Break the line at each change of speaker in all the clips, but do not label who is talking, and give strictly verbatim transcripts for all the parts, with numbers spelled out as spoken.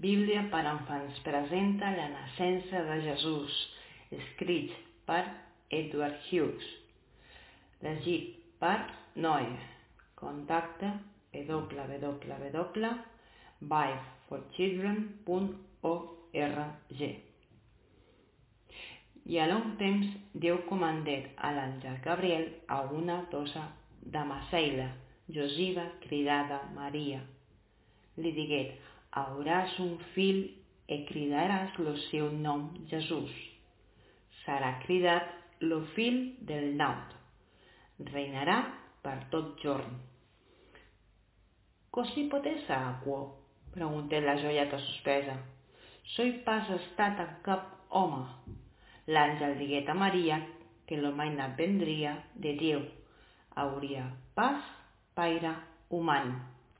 Bíblia per a infants presenta la naixença de Jesús, escrit per Edward Hughes, llegit per Noe. Contacte w w w punt bible for children punt org. I a long temps Déu comandèt a l'àngel Gabriel a una dosa de Maceila, Josiva, cridada Maria. Li diguet: hauràs un fill e cridaràs lo seu nom Jesús. Serà cridat lo fill del naut. Reinarà per tot jorn. Così pot ésser aquò? Preguntè la joiata sospesa. Soi pas estat en cap home. L'àngel diguet a Maria que lo mainat vendria de Déu. Hauria pas paire human.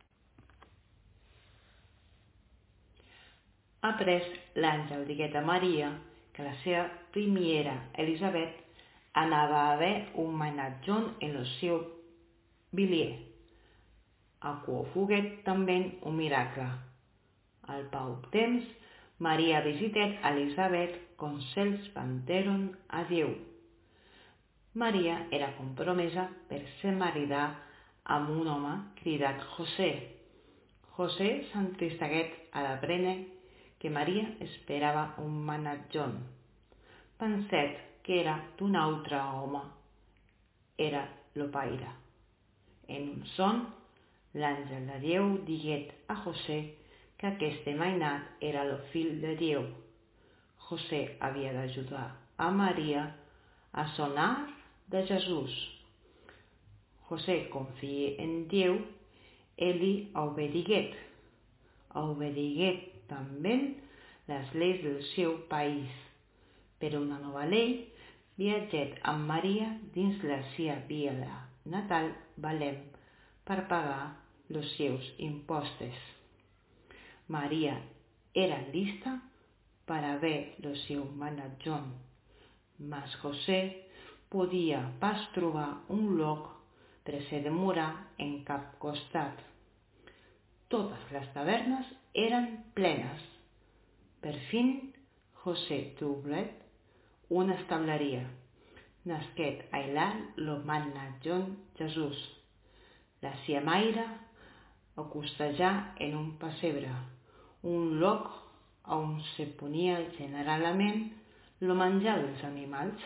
Après, l'àngel diguet a Maria que la seva primiera Elisabet anava a haver un mainat John en lo seu bilier. Aquò foguet tambén un miracle. Al pauc temps, Maria visitèt a Elisabet con s'els vantèron a Déu. Maria era compromesa per se maridar amb un home cridat José. José s'entristeguèt a l'aprendre que Maria esperava un mainat John. Pensèt que era d'un autre home. Era lo paire. En un son, l'àngel de Déu diguet a José que aquest mainat era lo fill de Déu. José havia d'ajudar a Maria a sonar de Jesús. José confiè en Déu e li obediguet. Obediguet també les lleis del seu país. Per una nova llei, viatgèt amb Maria dins la sia vila natal Belém per pagar los seus impostes. Maria era lista per haver lo seu mainat John, mas José podia pas trobar un lloc per se demorar en cap costat. Totes les tavernes eren plenes. Per fin, José trobèt una estableria. Nasquèt allà lo mainat John Jesús. La sia maire acostejà en un pessebre, un lloc on se ponia generalment lo menjar dels animals.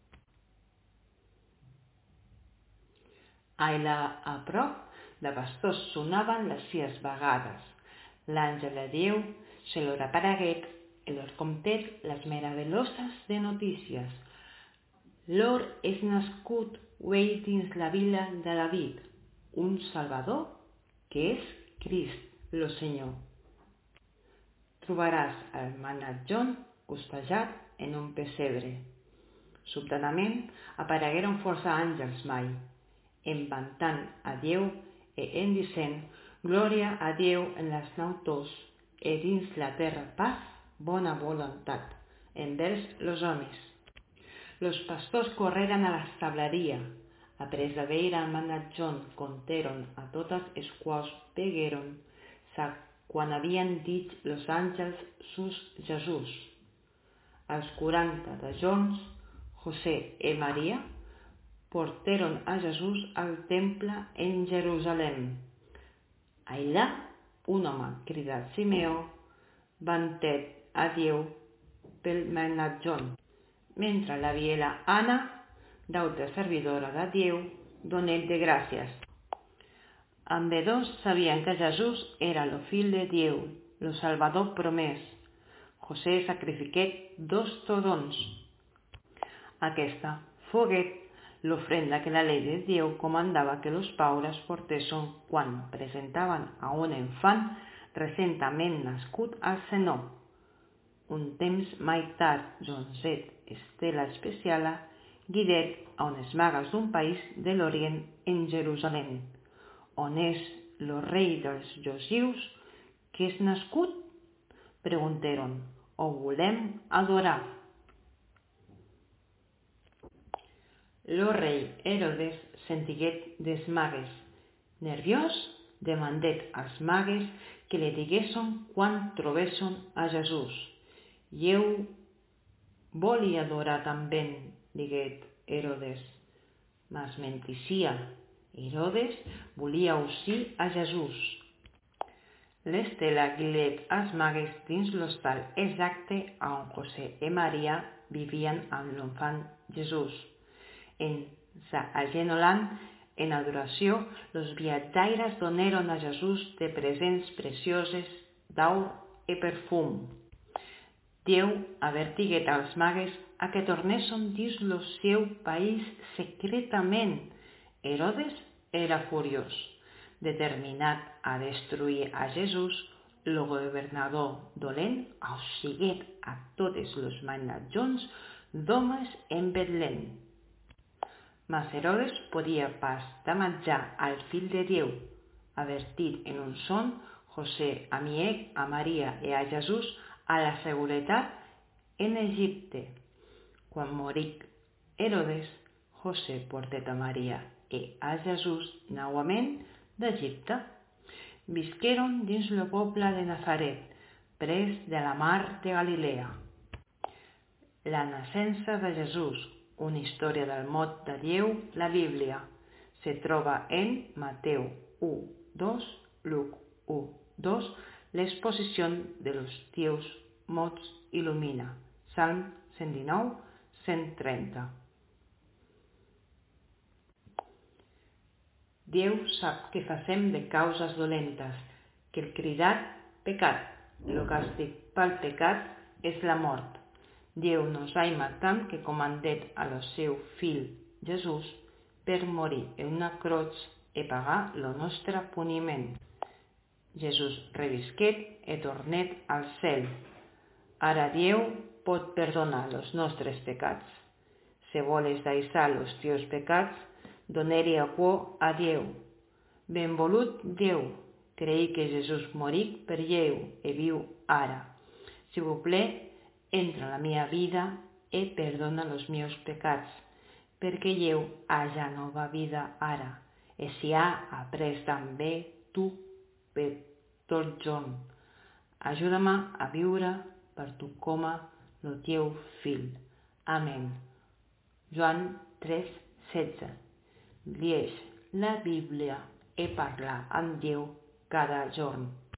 Allà a prop, de pastors sonaven les sies vegades. L'àngel de Déu se lor apareguet i lor contèt les meravelloses de notícies. Lor és nascut uei dins la vila de David, un Salvador, que és Crist, lo Senyor. Trobaràs el mainat John costejat en un pessebre. Subtanament aparegueren força àngels mai, embantant a Déu e en dicent glòria a Déu en les nautors e dins la terra paz, bona voluntat, envers los homes. Los pastors correran a l'estableria. Après de veire el mainat John, contèron a totes els quals vegueren sa quan havien dit los àngels sus Jesús. Els quaranta de jorns, José e Maria portèron a Jesús al temple en Jerusalem. Allà, un home cridat Simeó vantèt a Déu pel mainat John, mentre la viela Anna, d'autra servidora de Déu, donèt de gràcies. Ambedós sabien que Jesús era lo fill de Déu, lo Salvador promès. José sacrifiquèt dos tordons. Aquesta foguet l'ofrenda que la llei de Déu comandava que los paures portesson quan presentaven a un infant recentament nascut al senó. Un temps mai tard, Joncet Estela Especiala guidèt a unes magues d'un país de l'Orient en Jerusalem, on és lo rei dels josius que és nascut? Preguntèron, o volem adorar. Lo rei Herodes sentiguet des magues. Nerviós, demandèt als magues que li diguessin quan trobessin a Jesús. «Eu volia adorar també», diguet Herodes. Mas menticia. Herodes volia aussir a Jesús. L'Estela guilet als magues dins l'hostal exacte on José i Maria vivien amb l'enfant Jesús. En s'agenolant en adoració, los viatjaires donaren a Jesús de presents precioses d'or i perfum. Déu avertiguet als magues a que tornessin dins lo seu país secretament. Herodes era furiós. Determinat a destruir a Jesús, el governador dolent aussiguet a totes los magnatjons d'homes en Betlem. Mas Herodes podia pas damatjar al fill de Déu. Avertit en un son, José amiec a Maria i a Jesús a la seguretat en Egipte. Quan moric Herodes, José portet a Maria i a Jesús nauament d'Egipte. Visqueron dins el poble de Nazaret, pres de la mar de Galilea. La naixença de Jesús, una història del mot de Déu, la Bíblia, se troba en Mateu u, dos, Luc u, dos, l'exposició de los Dios mots il·lumina, Salm cent dinou, cent trenta. Déu sap que facem de causes dolentes, que el cridat pecat, el càstig pel pecat és la mort. Déu nos ha amat tant que comandet a lo seu fill Jesús per morir en una crotx i pagar lo nostre puniment. Jesús revisquet i tornet al cel. Ara Déu pot perdonar los nostres pecats. Si voles deixar los teus pecats, donar-hi aquò a Déu. Benvolut Déu, creï que Jesús moric per Déu i viu ara. Si vous plaît, entra a la meva vida i perdona los meus pecats, perquè Déu haja nova vida ara, i si ha après també tu per tot jorn. Ajuda-me a viure per tu com a el teu fill. Amén. Joan tres, setze. Llegeix la Bíblia i parla amb Déu cada jorn.